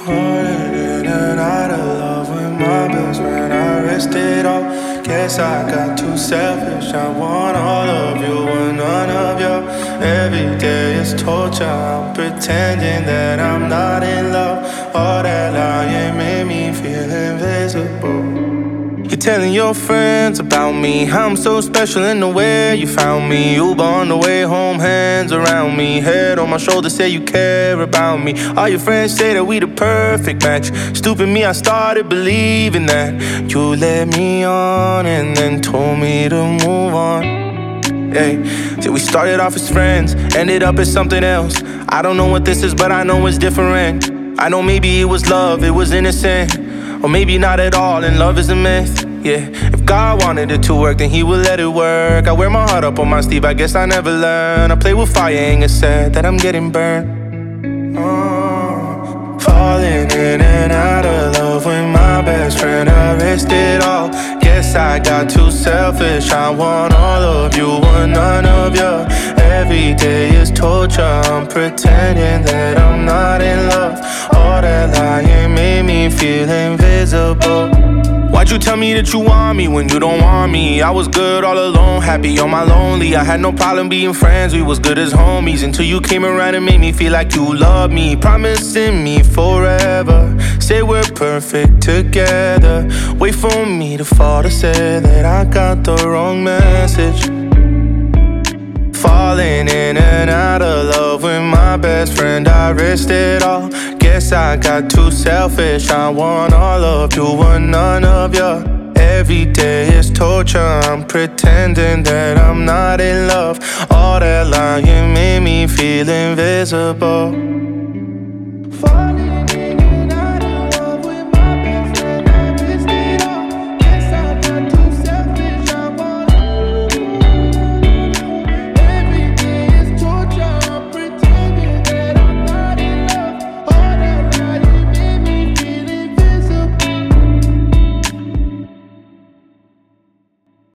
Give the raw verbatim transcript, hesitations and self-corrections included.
Falling in and out of love with my best friend. I risked it all. Guess I got too selfish. I want all of you and none of you. Every day is torture. I'm pretending that I'm not in love. All that lying made me feel invisible. You're telling your friends about me, how I'm so special in the way you found me. Uber on the way home, hands around me, head on my shoulder, say you care about me. All your friends say that we the perfect match. Stupid me, I started believing that. You led me on and then told me to move on. Hey, till we started off as friends, ended up as something else. I don't know what this is, but I know it's different. I know maybe it was love, it was innocent. Or maybe not at all, and love is a myth, yeah. If God wanted it to work, then he would let it work. I wear my heart up on my sleeve, I guess I never learn. I play with fire, ain't get sad that I'm getting burned. Oh, falling in and out of love with my best friend. I risked it all. Guess I got too selfish. I want all of you and none of you. Every day is torture. I'm pretending that I'm not in love. All that lying made me feel invisible. Why'd you tell me that you want me when you don't want me? I was good all alone, happy on my lonely. I had no problem being friends, we was good as homies. Until you came around and made me feel like you loved me. Promising me forever, say we're perfect together. Wait for me to fall to say that I got the wrong message. Falling in and out of love with my best friend. I risked it all. Guess I got too selfish. I want all of you and none of you. Every day is torture. I'm pretending that I'm not in love. All that lying made me feel invisible.